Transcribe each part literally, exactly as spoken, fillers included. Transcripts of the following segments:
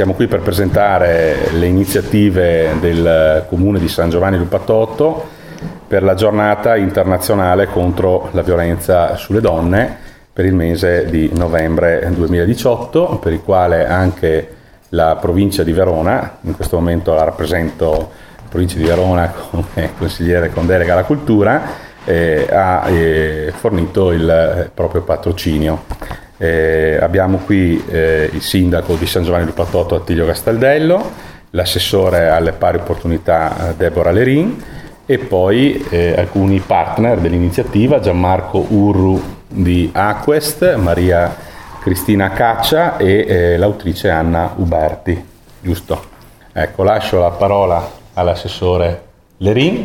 siamo qui per presentare le iniziative del Comune di San Giovanni Lupatotto per la giornata internazionale contro la violenza sulle donne per il mese di novembre duemiladiciotto, per il quale anche la provincia di Verona, in questo momento la rappresento la provincia di Verona come consigliere con delega alla cultura, eh, ha eh, fornito il proprio patrocinio. Eh, abbiamo qui eh, il sindaco di San Giovanni Lupatotto Attilio Castaldello, l'assessore alle pari opportunità Deborah Lerin e poi eh, alcuni partner dell'iniziativa, Gianmarco Urru di Aquest, Maria Cristina Caccia e eh, l'autrice Anna Uberti, giusto? Ecco, lascio la parola all'assessore Lerin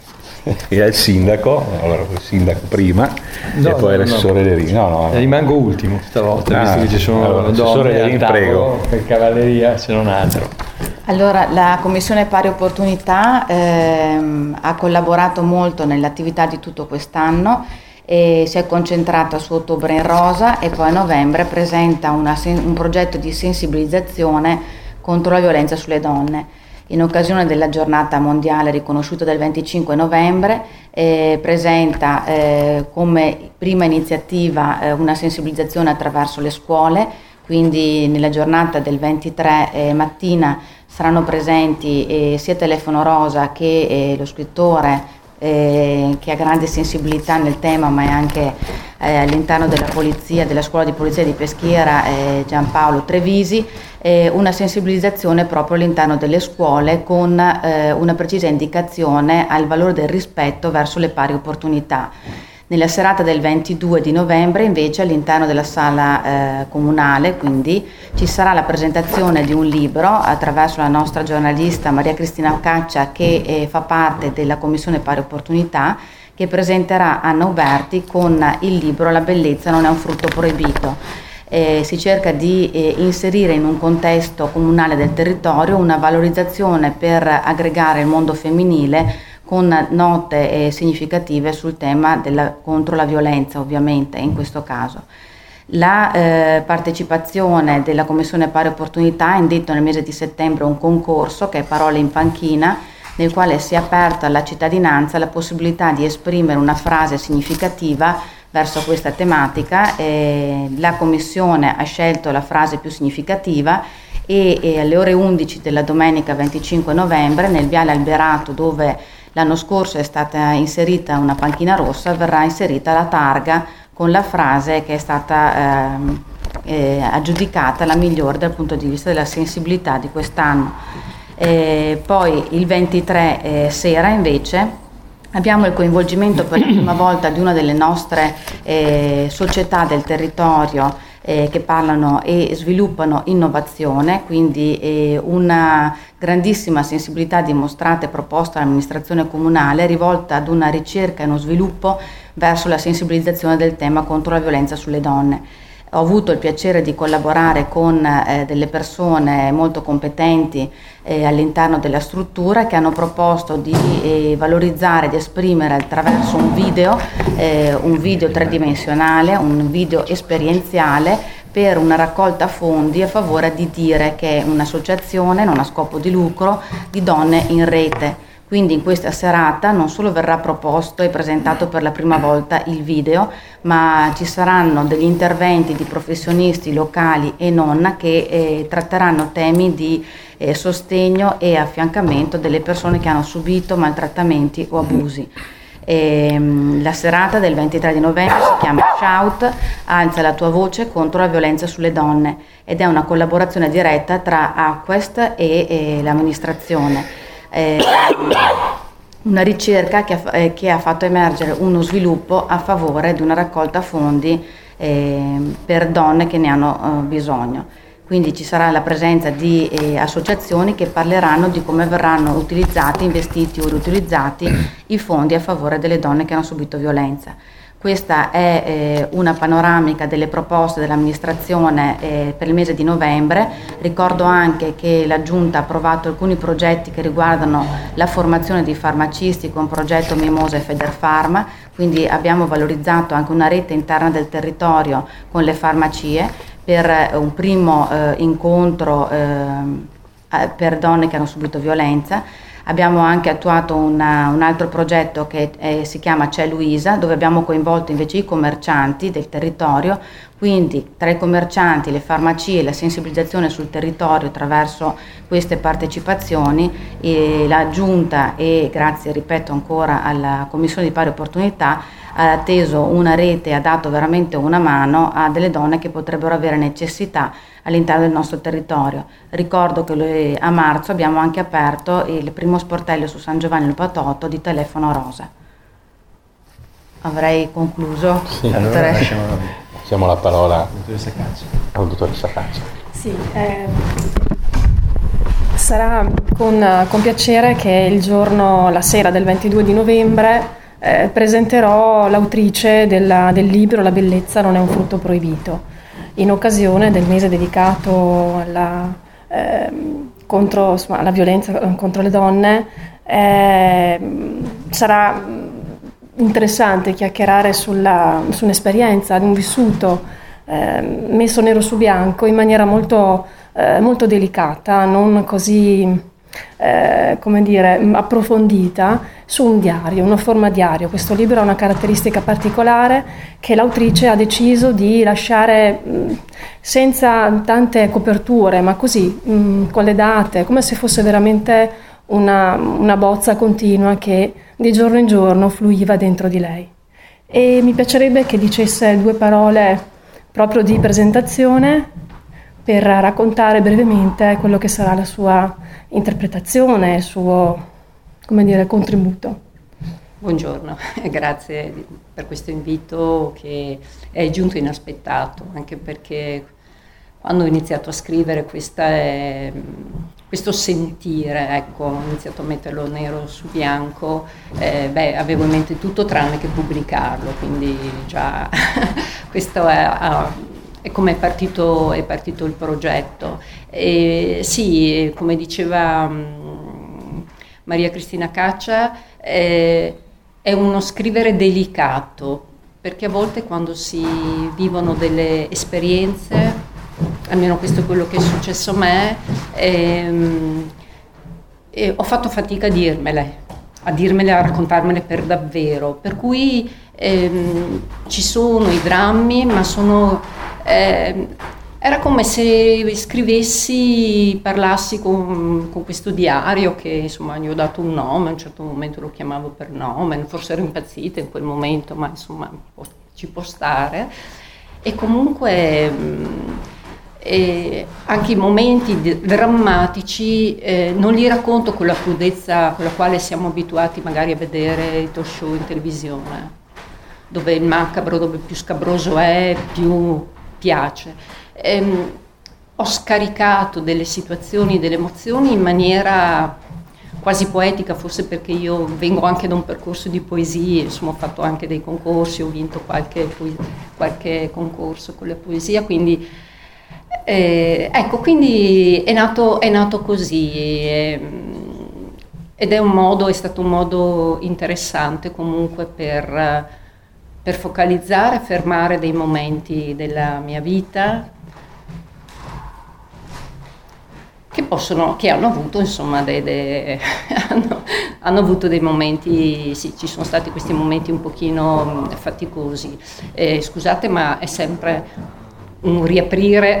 e al sindaco, allora il sindaco prima no, e poi no, l'assessore no. Lerin. No, no, no. Rimango ultimo stavolta, ah, visto che ci sono allora, donne Lerin, al tavolo, prego. Per cavalleria se non altro. Allora, la Commissione Pari Opportunità ehm, ha collaborato molto nell'attività di tutto quest'anno e si è concentrata su Ottobre in Rosa e poi a novembre presenta una, un progetto di sensibilizzazione contro la violenza sulle donne. In occasione della giornata mondiale riconosciuta del venticinque novembre eh, presenta eh, come prima iniziativa eh, una sensibilizzazione attraverso le scuole, quindi nella giornata del ventitré eh, mattina saranno presenti eh, sia Telefono Rosa che eh, lo scrittore eh, che ha grande sensibilità nel tema, ma è anche eh, all'interno della polizia, della scuola di polizia di Peschiera, eh, Giampaolo Trevisi, eh, una sensibilizzazione proprio all'interno delle scuole con eh, una precisa indicazione al valore del rispetto verso le pari opportunità. Nella serata del ventidue di novembre invece all'interno della sala eh, comunale quindi ci sarà la presentazione di un libro attraverso la nostra giornalista Maria Cristina Caccia che eh, fa parte della Commissione Pari Opportunità, che presenterà Anna Uberti con il libro La bellezza non è un frutto proibito. Eh, si cerca di eh, inserire in un contesto comunale del territorio una valorizzazione per aggregare il mondo femminile con note eh, significative sul tema della, contro la violenza, ovviamente in questo caso. La eh, partecipazione della Commissione Pari Opportunità ha indetto nel mese di settembre un concorso che è Parole in panchina, nel quale si è aperta alla cittadinanza la possibilità di esprimere una frase significativa verso questa tematica. Eh, la Commissione ha scelto la frase più significativa e, e alle ore undici della domenica venticinque novembre nel Viale Alberato, dove l'anno scorso è stata inserita una panchina rossa, verrà inserita la targa con la frase che è stata ehm, eh, aggiudicata la migliore dal punto di vista della sensibilità di quest'anno. Eh, poi il ventitré eh, sera invece abbiamo il coinvolgimento per la prima volta di una delle nostre eh, società del territorio eh, che parlano e sviluppano innovazione, quindi eh, una grandissima sensibilità dimostrata e proposta all'amministrazione comunale rivolta ad una ricerca e uno sviluppo verso la sensibilizzazione del tema contro la violenza sulle donne. Ho avuto il piacere di collaborare con eh, delle persone molto competenti eh, all'interno della struttura che hanno proposto di eh, valorizzare, di esprimere attraverso un video, eh, un video tridimensionale, un video esperienziale per una raccolta fondi a favore di Dire, che è un'associazione non a scopo di lucro di donne in rete. Quindi in questa serata non solo verrà proposto e presentato per la prima volta il video, ma ci saranno degli interventi di professionisti locali e non che eh, tratteranno temi di eh, sostegno e affiancamento delle persone che hanno subito maltrattamenti o abusi. E, la serata del ventitré di novembre si chiama Shout, alza la tua voce contro la violenza sulle donne, ed è una collaborazione diretta tra Aquest e, e l'amministrazione. Eh, una ricerca che ha, eh, che ha fatto emergere uno sviluppo a favore di una raccolta fondi eh, per donne che ne hanno eh, bisogno. Quindi ci sarà la presenza di eh, associazioni che parleranno di come verranno utilizzati, investiti o riutilizzati i fondi a favore delle donne che hanno subito violenza. Questa è eh, una panoramica delle proposte dell'amministrazione eh, per il mese di novembre. Ricordo anche che la Giunta ha approvato alcuni progetti che riguardano la formazione dei farmacisti con progetto Mimosa e Federfarma, quindi abbiamo valorizzato anche una rete interna del territorio con le farmacie per un primo eh, incontro eh, per donne che hanno subito violenza. Abbiamo anche attuato una, un altro progetto che è, si chiama C'è Luisa, dove abbiamo coinvolto invece i commercianti del territorio, quindi tra i commercianti, le farmacie, la sensibilizzazione sul territorio attraverso queste partecipazioni, e la Giunta, e grazie ripeto ancora alla Commissione di Pari Opportunità, ha teso una rete e ha dato veramente una mano a delle donne che potrebbero avere necessità all'interno del nostro territorio. Ricordo che a marzo abbiamo anche aperto il primo sportello su San Giovanni al Patotto di Telefono Rosa. Avrei concluso. Sì. Allora Tre. lasciamo Diamo la parola alla dottoressa Caccia. alla dottoressa Caccia. Sì, eh, sarà con, con piacere che il giorno, la sera del ventidue di novembre, eh, presenterò l'autrice della, del libro La bellezza non è un frutto proibito, in occasione del mese dedicato alla, eh, contro, insomma, alla violenza contro le donne. Eh, sarà interessante chiacchierare sulla, su un'esperienza, di un vissuto eh, messo nero su bianco in maniera molto, eh, molto delicata, non così eh, come dire, approfondita, su un diario, una forma diario. Questo libro ha una caratteristica particolare che l'autrice ha deciso di lasciare mh, senza tante coperture, ma così, mh, con le date, come se fosse veramente una, una bozza continua che di giorno in giorno fluiva dentro di lei. E mi piacerebbe che dicesse due parole proprio di presentazione per raccontare brevemente quello che sarà la sua interpretazione, il suo, come dire, contributo. Buongiorno, grazie per questo invito che è giunto inaspettato, anche perché quando ho iniziato a scrivere questa è, questo sentire, ecco, ho iniziato a metterlo nero su bianco, eh, beh, avevo in mente tutto tranne che pubblicarlo, quindi già questo è, è come è partito, è partito il progetto. E sì, come diceva um, Maria Cristina Caccia, eh, è uno scrivere delicato, perché a volte quando si vivono delle esperienze, almeno questo è quello che è successo a me, ehm, e ho fatto fatica a dirmele, a dirmele, a raccontarmele per davvero, per cui ehm, ci sono i drammi, ma sono, ehm, era come se scrivessi, parlassi con, con questo diario che insomma gli ho dato un nome, a un certo momento lo chiamavo per nome, forse ero impazzita in quel momento, ma insomma ci può stare, e comunque mh, E anche i momenti drammatici eh, non li racconto con la crudezza con la quale siamo abituati magari a vedere i talk show in televisione, dove il macabro, dove più scabroso è, più piace. Ehm, ho scaricato delle situazioni, delle emozioni in maniera quasi poetica, forse perché io vengo anche da un percorso di poesie, insomma ho fatto anche dei concorsi, ho vinto qualche, qualche concorso con la poesia, quindi Eh, ecco, quindi è nato, è nato così, eh, ed è un modo, è stato un modo interessante comunque per, per focalizzare, fermare dei momenti della mia vita che possono, che hanno avuto insomma dei, dei, hanno, hanno avuto dei momenti, sì, ci sono stati questi momenti un pochino faticosi, eh, scusate, ma è sempre un riaprire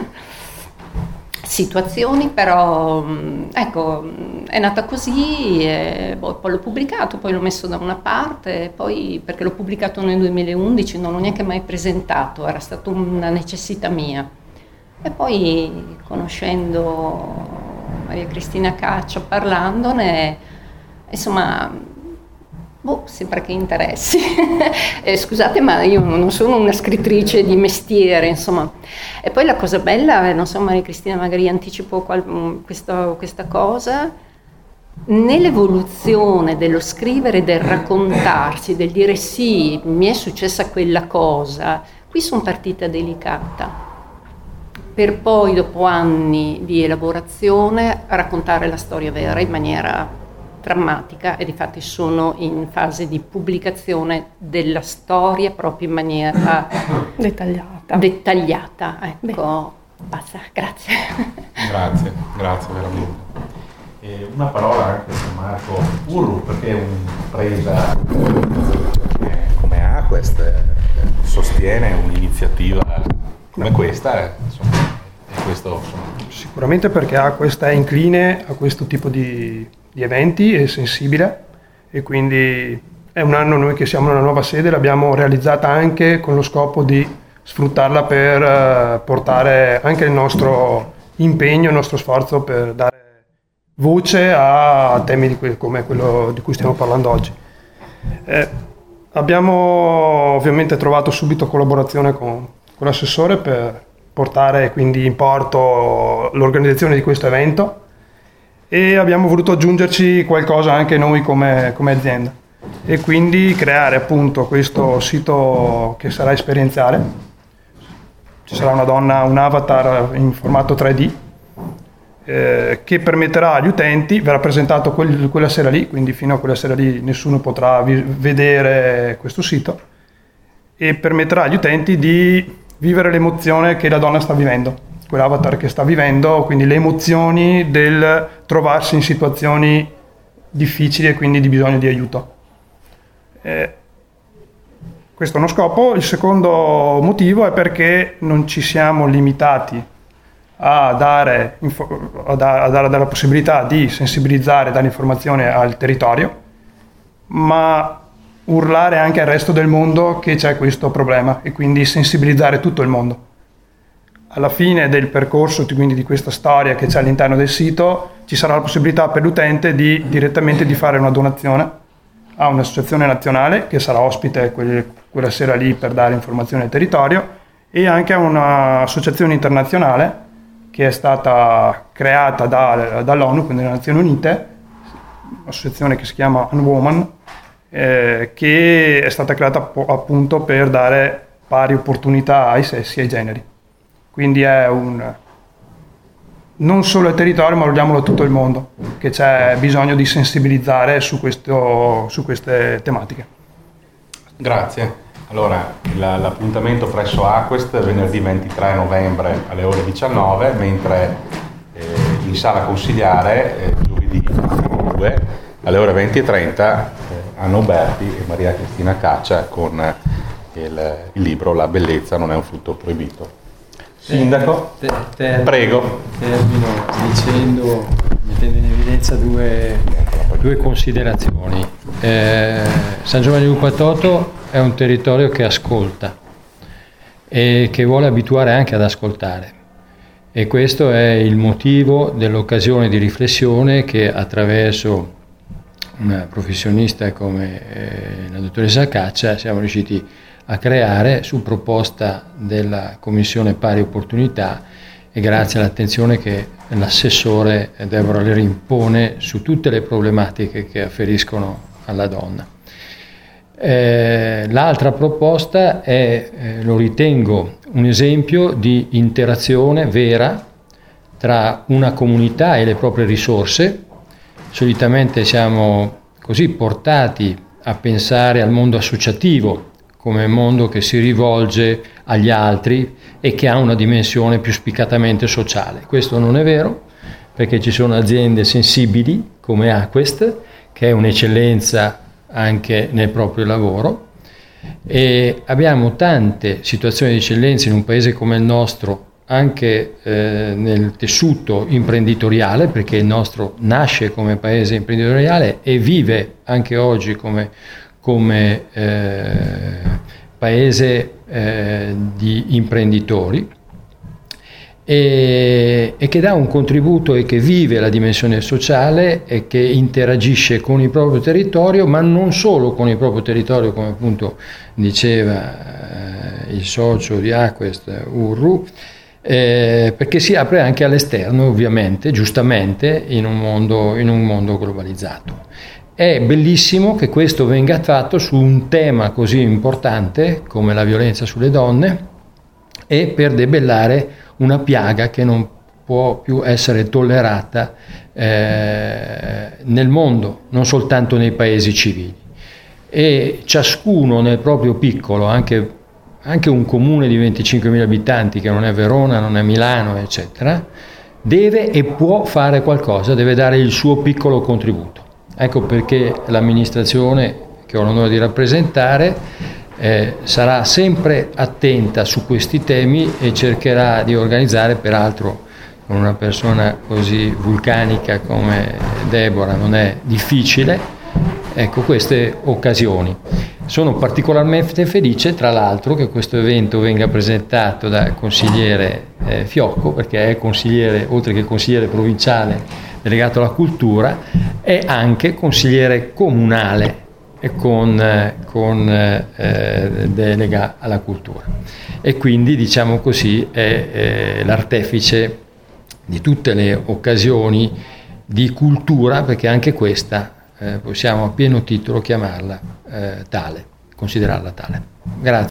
situazioni, però ecco, è nata così, e poi l'ho pubblicato, poi l'ho messo da una parte, poi perché l'ho pubblicato nel duemilaundici, non l'ho neanche mai presentato, era stata una necessità mia, e poi conoscendo Maria Cristina Caccia, parlandone, insomma, boh, sembra che interessi. eh, scusate, ma io non sono una scrittrice di mestiere, insomma. E poi la cosa bella, non so, Maria Cristina magari anticipo qual- questa, questa cosa, nell'evoluzione dello scrivere, del raccontarsi, del dire sì, mi è successa quella cosa, qui sono partita delicata, per poi dopo anni di elaborazione raccontare la storia vera in maniera drammatica, e difatti sono in fase di pubblicazione della storia proprio in maniera dettagliata. dettagliata. Ecco, Beh. basta, grazie. Grazie, grazie veramente. E una parola anche su Marco Urru, perché un'impresa come Aquest eh, sostiene un'iniziativa come questa, eh, insomma, e questo, insomma. Sicuramente perché Aquest è incline a questo tipo di, di eventi, è sensibile, e quindi è un anno noi che siamo nella nuova sede, l'abbiamo realizzata anche con lo scopo di sfruttarla per uh, portare anche il nostro impegno, il nostro sforzo per dare voce a temi di que- come quello di cui stiamo parlando oggi. Eh, abbiamo ovviamente trovato subito collaborazione con, con l'assessore per portare quindi in porto l'organizzazione di questo evento, e abbiamo voluto aggiungerci qualcosa anche noi come, come azienda, e quindi creare appunto questo sito che sarà esperienziale. Ci sarà una donna, un avatar in formato tre D eh, che permetterà agli utenti, verrà presentato quel, quella sera lì, quindi fino a quella sera lì nessuno potrà vi- vedere questo sito, e permetterà agli utenti di vivere l'emozione che la donna sta vivendo, quell'avatar che sta vivendo, quindi le emozioni del trovarsi in situazioni difficili e quindi di bisogno di aiuto. Eh, questo è uno scopo. Il secondo motivo è perché non ci siamo limitati a dare, a dare, a dare la possibilità di sensibilizzare, dare informazione al territorio, ma urlare anche al resto del mondo che c'è questo problema, e quindi sensibilizzare tutto il mondo. Alla fine del percorso, quindi di questa storia che c'è all'interno del sito, ci sarà la possibilità per l'utente di direttamente di fare una donazione a un'associazione nazionale che sarà ospite quel, quella sera lì per dare informazioni al territorio, e anche a un'associazione internazionale che è stata creata da, dall'ONU, quindi le Nazioni Unite, un'associazione che si chiama Unwoman, eh, che è stata creata appunto per dare pari opportunità ai sessi e ai generi. Quindi è un non solo il territorio, ma vogliamolo a tutto il mondo, che c'è bisogno di sensibilizzare su, questo, su queste tematiche. Grazie. Allora, la, l'appuntamento presso Aquest venerdì ventitré novembre alle ore diciannove, mentre eh, in sala consigliare eh, giovedì due alle ore venti e trenta eh, Anna Uberti e Maria Cristina Caccia con il, il libro La bellezza non è un frutto proibito. Sindaco, te, te, prego. Termino dicendo, mettendo in evidenza due, due considerazioni. Eh, San Giovanni Lupatotto è un territorio che ascolta e che vuole abituare anche ad ascoltare, e questo è il motivo dell'occasione di riflessione che attraverso una professionista come eh, la dottoressa Caccia siamo riusciti a creare su proposta della Commissione Pari Opportunità, e grazie all'attenzione che l'assessore Deborah Lerin pone su tutte le problematiche che afferiscono alla donna. Eh, l'altra proposta è, eh, lo ritengo, un esempio di interazione vera tra una comunità e le proprie risorse. Solitamente siamo così portati a pensare al mondo associativo come mondo che si rivolge agli altri e che ha una dimensione più spiccatamente sociale. Questo non è vero, perché ci sono aziende sensibili come Aquest, che è un'eccellenza anche nel proprio lavoro, e abbiamo tante situazioni di eccellenza in un paese come il nostro, anche eh, nel tessuto imprenditoriale, perché il nostro nasce come paese imprenditoriale e vive anche oggi come come eh, paese eh, di imprenditori, e, e che dà un contributo e che vive la dimensione sociale e che interagisce con il proprio territorio, ma non solo con il proprio territorio, come appunto diceva eh, il socio di Aquest, Urru, eh, perché si apre anche all'esterno, ovviamente, giustamente, in un mondo, in un mondo globalizzato. È bellissimo che questo venga fatto su un tema così importante come la violenza sulle donne, e per debellare una piaga che non può più essere tollerata eh, nel mondo, non soltanto nei paesi civili. E ciascuno nel proprio piccolo, anche anche un comune di venticinquemila abitanti, che non è Verona, non è Milano, eccetera, deve e può fare qualcosa, deve dare il suo piccolo contributo. Ecco perché l'amministrazione che ho l'onore di rappresentare eh, sarà sempre attenta su questi temi e cercherà di organizzare, peraltro con una persona così vulcanica come Deborah non è difficile, ecco, queste occasioni. Sono particolarmente felice, tra l'altro, che questo evento venga presentato dal consigliere eh, Fiocco, perché è consigliere, oltre che consigliere provinciale delegato alla cultura, è anche consigliere comunale e con, eh, con eh, delega alla cultura. E quindi, diciamo così, è eh, l'artefice di tutte le occasioni di cultura, perché anche questa eh, possiamo a pieno titolo chiamarla eh, tale, considerarla tale. Grazie.